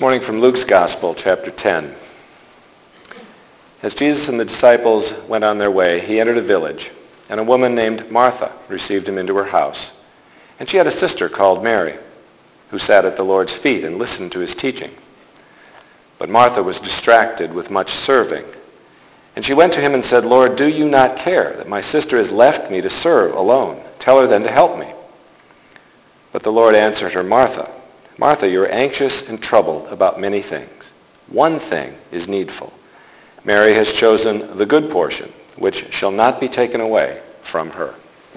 morning from Luke's Gospel, chapter 10. As Jesus and the disciples went on their way, he entered a village, and a woman named Martha received him into her house. And she had a sister called Mary, who sat at the Lord's feet and listened to his teaching. But Martha was distracted with much serving. And she went to him and said, "Lord, do you not care that my sister has left me to serve alone? Tell her then to help me." But the Lord answered her, "Martha, Martha, you are anxious and troubled about many things. One thing is needful. Mary has chosen the good portion, which shall not be taken away from her."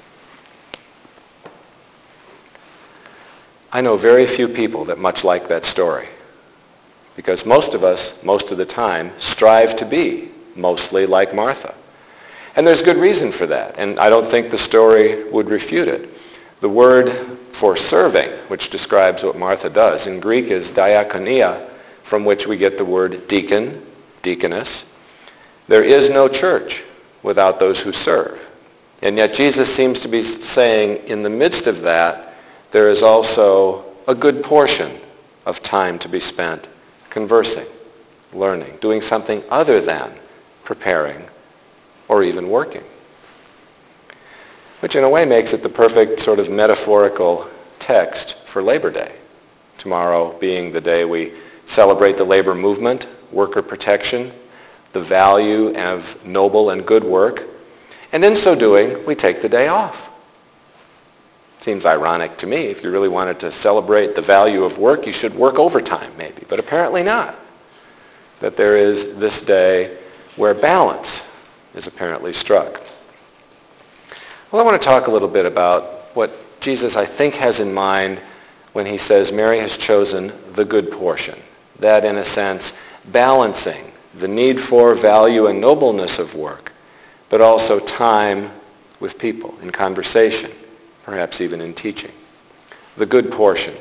I know very few people that much like that story, because most of us, most of the time, strive to be mostly like Martha. And there's good reason for that, and I don't think the story would refute it. The word for serving, which describes what Martha does, in Greek is diakonia, from which we get the word deacon, deaconess. There is no church without those who serve. And yet Jesus seems to be saying in the midst of that, there is also a good portion of time to be spent conversing, learning, doing something other than preparing or even working. Which in a way makes it the perfect sort of metaphorical text for Labor Day. Tomorrow being the day we celebrate the labor movement, worker protection, the value of noble and good work, and in so doing, we take the day off. Seems ironic to me. If you really wanted to celebrate the value of work, you should work overtime maybe, but apparently not. That there is this day where balance is apparently struck. Well, I want to talk a little bit about what Jesus, I think, has in mind when he says Mary has chosen the good portion. That, in a sense, balancing the need for value and nobleness of work, but also time with people in conversation, perhaps even in teaching. The good portion.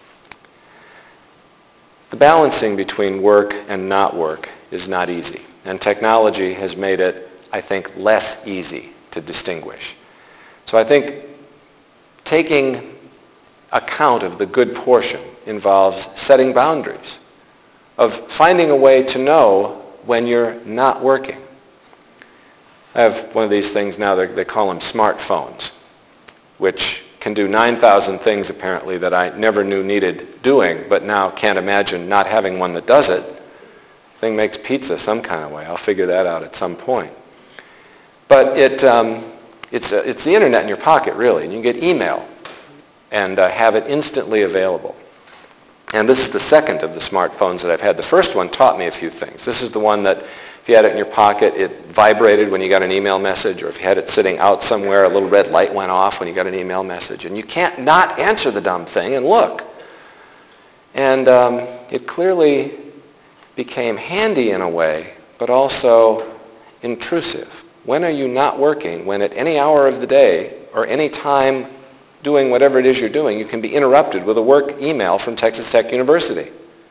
The balancing between work and not work is not easy, and technology has made it, I think, less easy to distinguish. So I think taking account of the good portion involves setting boundaries, of finding a way to know when you're not working. I have one of these things now, they call them smartphones, which can do 9,000 things apparently that I never knew needed doing, but now can't imagine not having one that does it. The thing makes pizza some kind of way. I'll figure that out at some point. But it's the internet in your pocket, really, and you can get email and have it instantly available. And this is the second of the smartphones that I've had. The first one taught me a few things. This is the one that if you had it in your pocket, it vibrated when you got an email message, or if you had it sitting out somewhere, a little red light went off when you got an email message. And you can't not answer the dumb thing and look. And it clearly became handy in a way, but also intrusive. When are you not working? When at any hour of the day or any time doing whatever it is you're doing, you can be interrupted with a work email from Texas Tech University.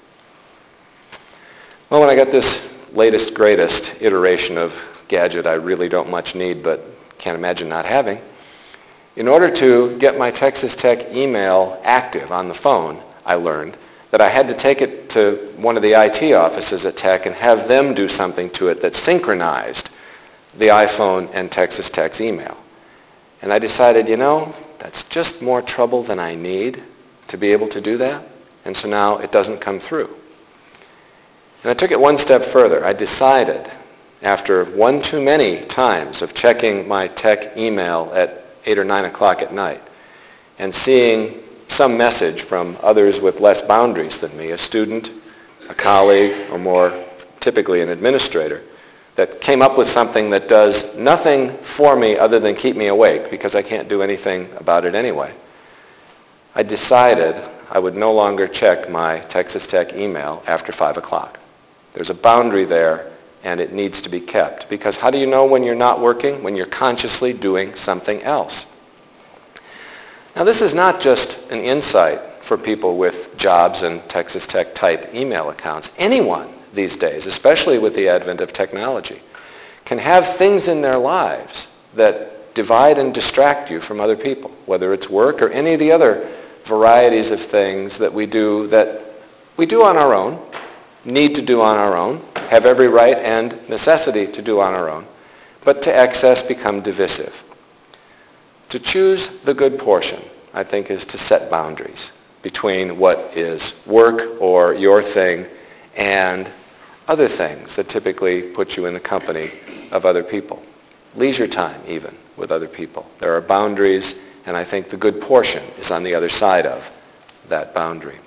Well, when I got this latest, greatest iteration of gadget I really don't much need but can't imagine not having, in order to get my Texas Tech email active on the phone, I learned that I had to take it to one of the IT offices at Tech and have them do something to it that synchronized the iPhone and Texas Tech's email. And I decided, that's just more trouble than I need to be able to do that. And so now it doesn't come through. And I took it one step further. I decided, after one too many times of checking my Tech email at 8 or 9 o'clock at night and seeing some message from others with less boundaries than me, a student, a colleague, or more typically an administrator, that came up with something that does nothing for me other than keep me awake because I can't do anything about it anyway. I decided I would no longer check my Texas Tech email after 5 o'clock. There's a boundary there, and it needs to be kept. Because how do you know when you're not working? When you're consciously doing something else. Now, this is not just an insight for people with jobs and Texas Tech type email accounts. Anyone these days, especially with the advent of technology, can have things in their lives that divide and distract you from other people, whether it's work or any of the other varieties of things that we do that we do on our own, need to do on our own, have every right and necessity to do on our own, but to excess become divisive. To choose the good portion, I think, is to set boundaries between what is work or your thing and other things that typically put you in the company of other people. Leisure time, even, with other people. There are boundaries, and I think the good portion is on the other side of that boundary.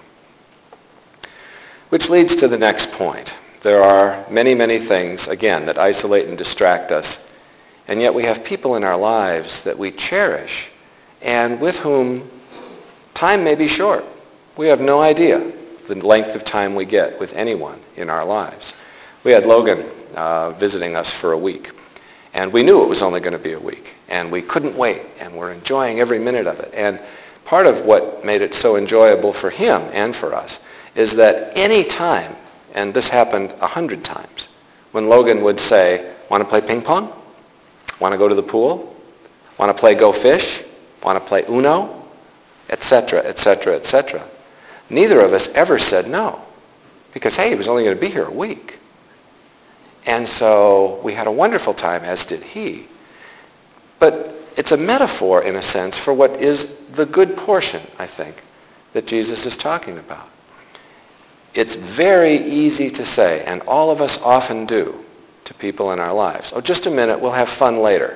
Which leads to the next point. There are many, many things, again, that isolate and distract us, and yet we have people in our lives that we cherish and with whom time may be short. We have no idea the length of time we get with anyone in our lives. We had Logan visiting us for a week, and we knew it was only going to be a week, and we couldn't wait, and we're enjoying every minute of it. And part of what made it so enjoyable for him and for us is that any time, and this happened 100 times, when Logan would say, "Want to play ping pong? Want to go to the pool? Want to play Go Fish? Want to play Uno?" Etc., etc., etc. Neither of us ever said no, because, hey, he was only going to be here a week. And so we had a wonderful time, as did he. But it's a metaphor, in a sense, for what is the good portion, I think, that Jesus is talking about. It's very easy to say, and all of us often do, to people in our lives, "Oh, just a minute, we'll have fun later."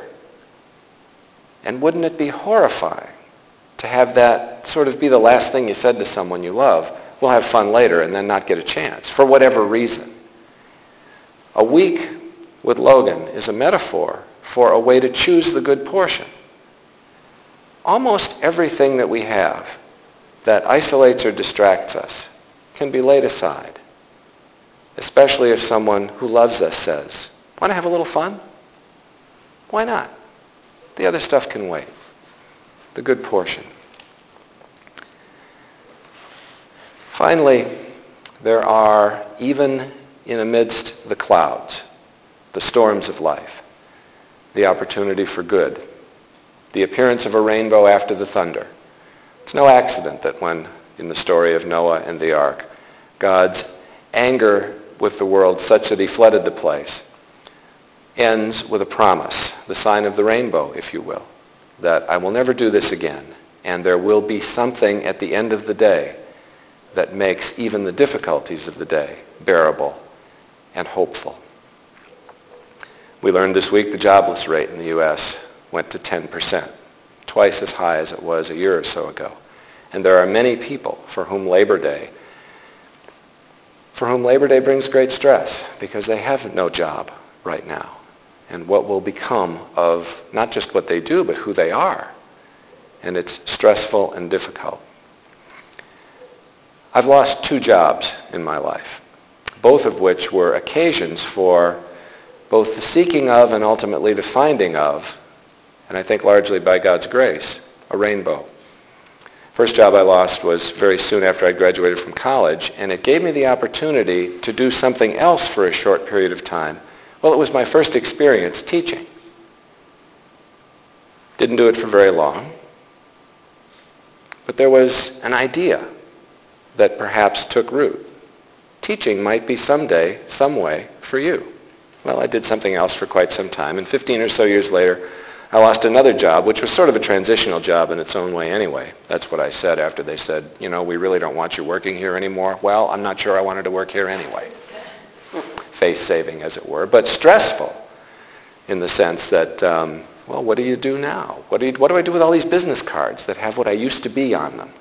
And wouldn't it be horrifying to have that sort of be the last thing you said to someone you love? "We'll have fun later," and then not get a chance, for whatever reason. A week with Logan is a metaphor for a way to choose the good portion. Almost everything that we have that isolates or distracts us can be laid aside, especially if someone who loves us says, "Want to have a little fun?" Why not? The other stuff can wait. The good portion. Finally, there are, even in amidst the clouds, the storms of life, the opportunity for good, the appearance of a rainbow after the thunder. It's no accident that when, in the story of Noah and the ark, God's anger with the world such that he flooded the place ends with a promise, the sign of the rainbow, if you will, that I will never do this again, and there will be something at the end of the day that makes even the difficulties of the day bearable and hopeful. We learned this week the jobless rate in the U.S. went to 10%, twice as high as it was a year or so ago. And there are many people for whom Labor Day brings great stress because they have no job right now. And what will become of not just what they do, but who they are. And it's stressful and difficult. I've lost 2 jobs in my life, both of which were occasions for both the seeking of and ultimately the finding of, and I think largely by God's grace, a rainbow. First job I lost was very soon after I graduated from college, and it gave me the opportunity to do something else for a short period of time. Well, it was my first experience teaching. Didn't do it for very long, but there was an idea that perhaps took root. Teaching might be someday, some way, for you. Well, I did something else for quite some time, and 15 or so years later, I lost another job, which was sort of a transitional job in its own way anyway. That's what I said after they said, we really don't want you working here anymore. Well, I'm not sure I wanted to work here anyway. Face-saving, as it were, but stressful in the sense that, what do you do now? What do I do with all these business cards that have what I used to be on them,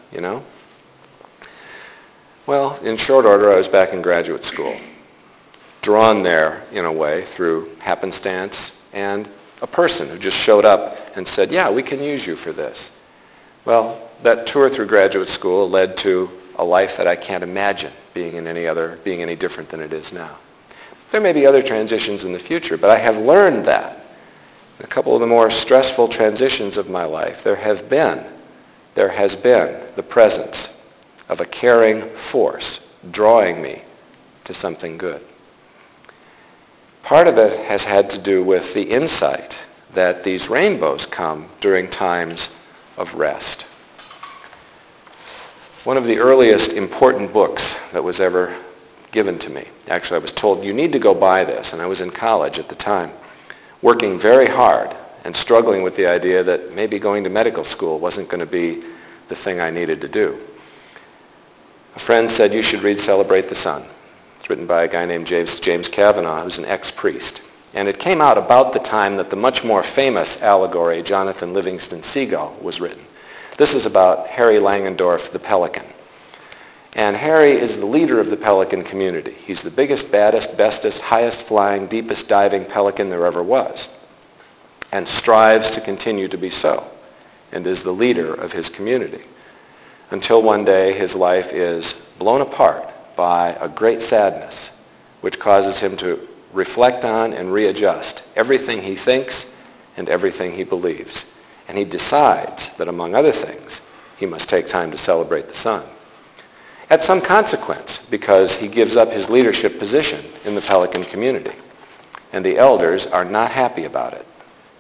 Well, in short order, I was back in graduate school, drawn there, in a way, through happenstance and a person who just showed up and said, yeah, we can use you for this. Well, that tour through graduate school led to a life that I can't imagine being any different than it is now. There may be other transitions in the future, but I have learned that. A couple of the more stressful transitions of my life, there has been the presence of a caring force drawing me to something good. Part of it has had to do with the insight that these rainbows come during times of rest. one of the earliest important books that was ever given to me. Actually, I was told, you need to go buy this, and I was in college at the time, working very hard and struggling with the idea that maybe going to medical school wasn't going to be the thing I needed to do. A friend said, you should read Celebrate the Sun. It's written by a guy named James Kavanaugh, who's an ex-priest. And it came out about the time that the much more famous allegory, Jonathan Livingston Seagull, was written. This is about Harry Langendorf, the pelican. And Harry is the leader of the pelican community. He's the biggest, baddest, bestest, highest flying, deepest diving pelican there ever was, and strives to continue to be so, and is the leader of his community. Until one day his life is blown apart by a great sadness, which causes him to reflect on and readjust everything he thinks and everything he believes. And he decides that, among other things, he must take time to celebrate the sun. At some consequence, because he gives up his leadership position in the pelican community. And the elders are not happy about it.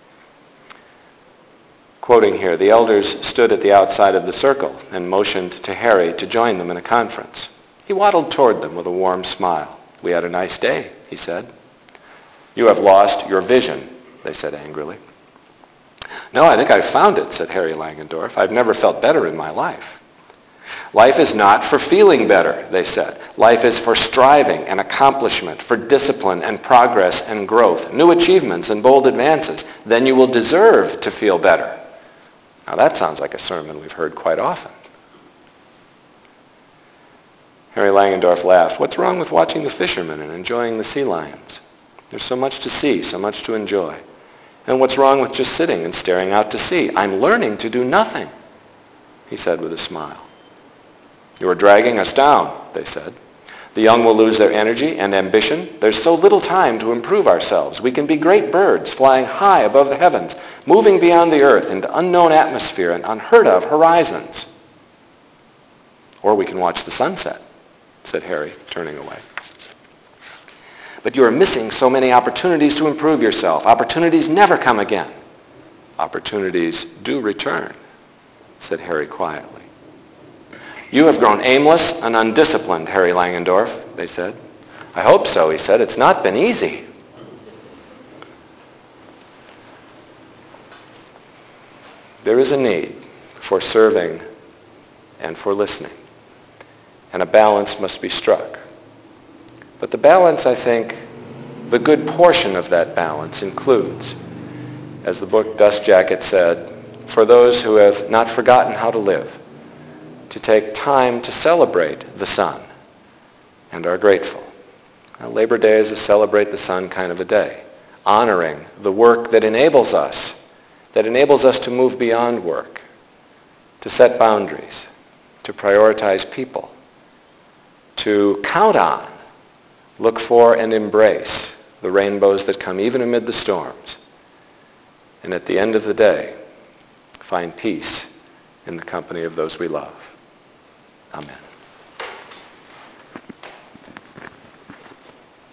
Quoting here, the elders stood at the outside of the circle and motioned to Harry to join them in a conference. He waddled toward them with a warm smile. We had a nice day, he said. You have lost your vision, they said angrily. No, I think I've found it, said Harry Langendorf. I've never felt better in my life. Life is not for feeling better, they said. Life is for striving and accomplishment, for discipline and progress and growth, new achievements and bold advances. Then you will deserve to feel better. Now that sounds like a sermon we've heard quite often. Harry Langendorf laughed. What's wrong with watching the fishermen and enjoying the sea lions? There's so much to see, so much to enjoy. And what's wrong with just sitting and staring out to sea? I'm learning to do nothing, he said with a smile. You are dragging us down, they said. The young will lose their energy and ambition. There's so little time to improve ourselves. We can be great birds flying high above the heavens, moving beyond the earth into unknown atmosphere and unheard of horizons. Or we can watch the sunset, said Harry, turning away. But you are missing so many opportunities to improve yourself. Opportunities never come again. Opportunities do return, said Harry quietly. You have grown aimless and undisciplined, Harry Langendorf, they said. I hope so, he said. It's not been easy. There is a need for serving and for listening, and a balance must be struck. But the balance, I think, the good portion of that balance includes, as the book Dust Jacket said, for those who have not forgotten how to live, to take time to celebrate the sun and are grateful. Now, Labor Day is a celebrate the sun kind of a day, honoring the work that enables us to move beyond work, to set boundaries, to prioritize people, to count on, look for, and embrace the rainbows that come even amid the storms, and at the end of the day, find peace in the company of those we love. Amen.